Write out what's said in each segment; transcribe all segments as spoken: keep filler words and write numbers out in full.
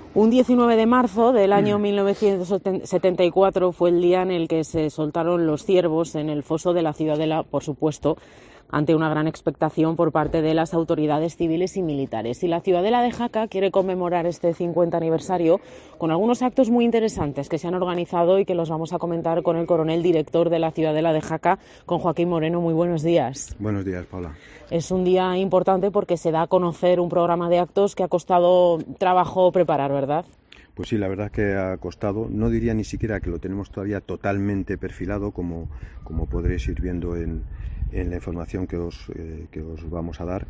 Un diecinueve de marzo del año mil novecientos setenta y cuatro fue el día en el que se soltaron los ciervos en el foso de la Ciudadela, por supuesto, ante una gran expectación por parte de las autoridades civiles y militares. Y la Ciudadela de Jaca quiere conmemorar este cincuenta aniversario con algunos actos muy interesantes que se han organizado y que los vamos a comentar con el coronel director de la Ciudadela de Jaca, con Joaquín Moreno. Muy buenos días. Buenos días, Paula. Es un día importante porque se da a conocer un programa de actos que ha costado trabajo preparar, ¿verdad? Pues sí, la verdad es que ha costado. No diría ni siquiera que lo tenemos todavía totalmente perfilado, como, como podréis ir viendo en, en la información que os, eh, que os vamos a dar.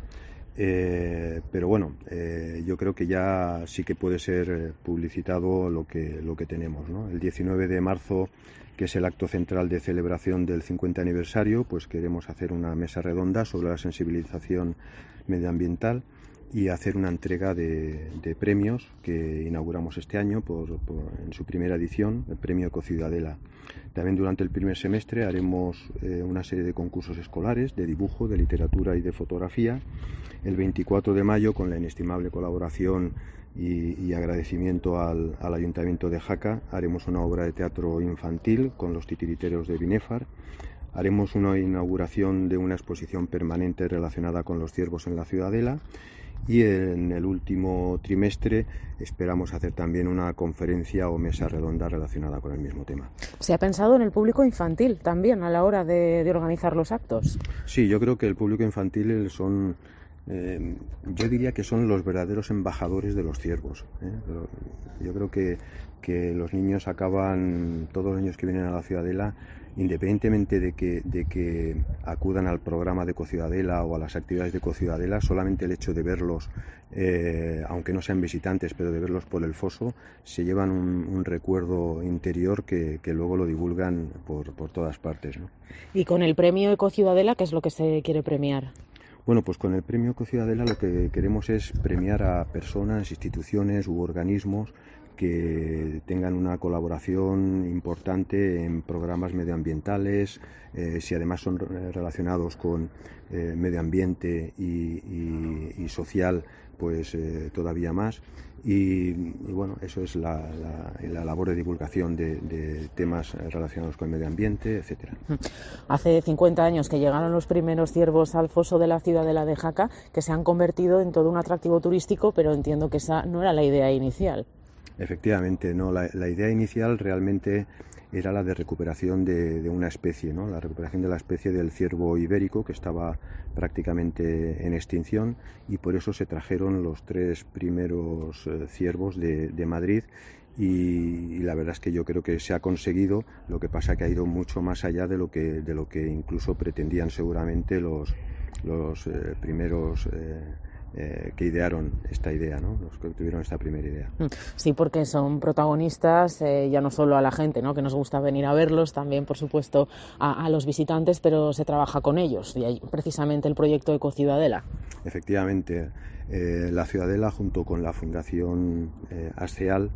Eh, pero bueno, eh, yo creo que ya sí que puede ser publicitado lo que, lo que tenemos, ¿no? El diecinueve de marzo, que es el acto central de celebración del cincuenta aniversario, pues queremos hacer una mesa redonda sobre la sensibilización medioambiental y hacer una entrega de, de premios que inauguramos este año por, por, en su primera edición, el premio Ecociudadela. También durante el primer semestre haremos eh, una serie de concursos escolares de dibujo, de literatura y de fotografía. El veinticuatro de mayo, con la inestimable colaboración y, y agradecimiento al, al Ayuntamiento de Jaca, haremos una obra de teatro infantil con los titiriteros de Binefar. Haremos una inauguración de una exposición permanente relacionada con los ciervos en la Ciudadela. Y en el último trimestre esperamos hacer también una conferencia o mesa redonda relacionada con el mismo tema. ¿Se ha pensado en el público infantil también a la hora de, de organizar los actos? Sí, yo creo que el público infantil son, eh, yo diría que son los verdaderos embajadores de los ciervos, ¿eh? Yo creo que, que los niños acaban, todos los niños que vienen a la Ciudadela, independientemente de que, de que acudan al programa de Ecociudadela o a las actividades de Ecociudadela, solamente el hecho de verlos, eh, aunque no sean visitantes, pero de verlos por el foso, se llevan un, un recuerdo interior que, que luego lo divulgan por, por todas partes, ¿no? Y con el premio Ecociudadela, ¿qué es lo que se quiere premiar? Bueno, pues con el premio Ecociudadela lo que queremos es premiar a personas, instituciones u organismos que tengan una colaboración importante en programas medioambientales, eh, si además son relacionados con eh, medio ambiente y, y, y social, pues eh, todavía más. Y, y bueno, eso es la, la, la labor de divulgación de, de temas relacionados con el medio ambiente, etcétera. Hace cincuenta años que llegaron los primeros ciervos al foso de la Ciudadela de Jaca, que se han convertido en todo un atractivo turístico, pero entiendo que esa no era la idea inicial. Efectivamente, no. La, la idea inicial realmente era la de recuperación de, de una especie, ¿no? La recuperación de la especie del ciervo ibérico, que estaba prácticamente en extinción, y por eso se trajeron los tres primeros eh, ciervos de, de Madrid. Y, y la verdad es que yo creo que se ha conseguido. Lo que pasa que ha ido mucho más allá de lo que de lo que incluso pretendían seguramente los los eh, primeros eh, Eh, que idearon esta idea, ¿no? Los que tuvieron esta primera idea. Sí, porque son protagonistas, eh, ya no solo a la gente, ¿no?, que nos gusta venir a verlos, también, por supuesto, a, a los visitantes, pero se trabaja con ellos, y hay precisamente el proyecto Ecociudadela. Efectivamente, eh, la Ciudadela, junto con la Fundación eh, ASCEAL,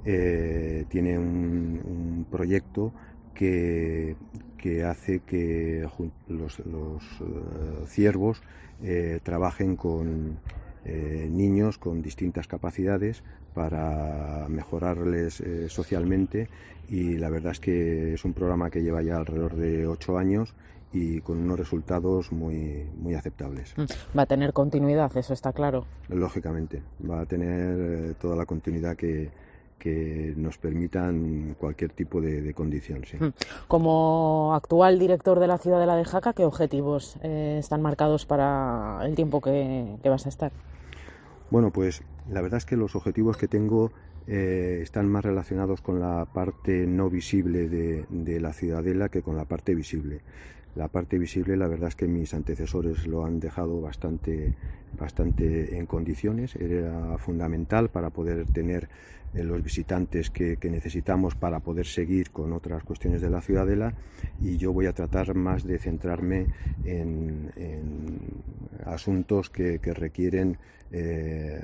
eh, tiene un, un proyecto que, que hace que los, los uh, ciervos eh, trabajen con eh, niños con distintas capacidades para mejorarles eh, socialmente, y la verdad es que es un programa que lleva ya alrededor de ocho años y con unos resultados muy, muy aceptables. Va a tener continuidad, eso está claro. Lógicamente, va a tener eh, toda la continuidad que, que nos permitan cualquier tipo de, de condición. Sí. Como actual director de la Ciudadela de Jaca, ¿qué objetivos eh, están marcados para el tiempo que, que vas a estar? Bueno, pues la verdad es que los objetivos que tengo eh, están más relacionados con la parte no visible de, de la Ciudadela que con la parte visible. La parte visible, la verdad es que mis antecesores lo han dejado bastante, bastante en condiciones. Era fundamental para poder tener eh, los visitantes que, que necesitamos para poder seguir con otras cuestiones de la Ciudadela, y yo voy a tratar más de centrarme en, en asuntos que, que requieren eh,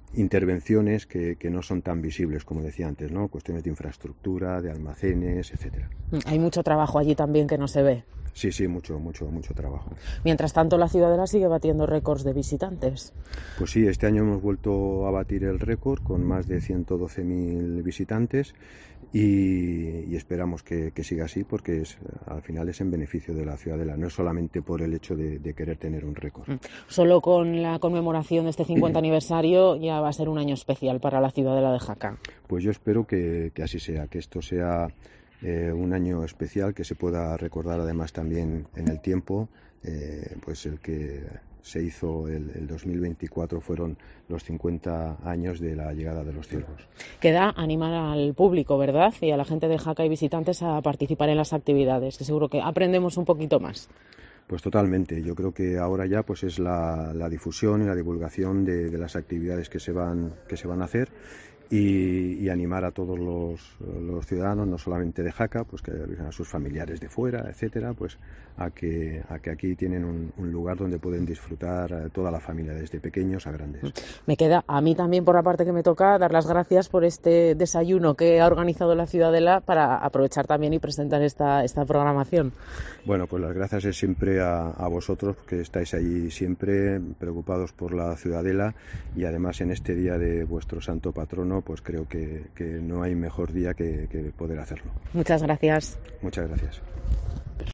intervenciones que, que no son tan visibles, como decía antes, ¿no? Cuestiones de infraestructura, de almacenes, etcétera. Hay mucho trabajo allí también que no se ve. Sí, sí, mucho, mucho, mucho trabajo. Mientras tanto, la Ciudadela sigue batiendo récords de visitantes. Pues sí, este año hemos vuelto a batir el récord con más de ciento doce mil visitantes y, y esperamos que, que siga así, porque es, al final es en beneficio de la Ciudadela, no es solamente por el hecho de, de querer tener un récord. Solo con la conmemoración de este cincuenta aniversario ya va a ser un año especial para la Ciudadela de Jaca. Pues yo espero que, que así sea, que esto sea Eh, un año especial que se pueda recordar además también en el tiempo, eh, pues el que se hizo el, el dos mil veinticuatro fueron los cincuenta años de la llegada de los ciervos. Queda animar al público, ¿verdad? Y a la gente de Jaca y visitantes a participar en las actividades, que seguro que aprendemos un poquito más. Pues totalmente, yo creo que ahora ya pues es la, la difusión y la divulgación de, de las actividades que se van, que se van a hacer. Y, y animar a todos los, los ciudadanos, no solamente de Jaca, pues que a sus familiares de fuera, etcétera, pues a que, a que aquí tienen un, un lugar donde pueden disfrutar toda la familia, desde pequeños a grandes. Me queda a mí también, por la parte que me toca, dar las gracias por este desayuno que ha organizado la Ciudadela para aprovechar también y presentar esta, esta programación. Bueno, pues las gracias es siempre a, a vosotros, que estáis allí siempre preocupados por la Ciudadela, y además en este día de vuestro santo patrono, pues creo que, que no hay mejor día que, que poder hacerlo. Muchas gracias. Muchas gracias.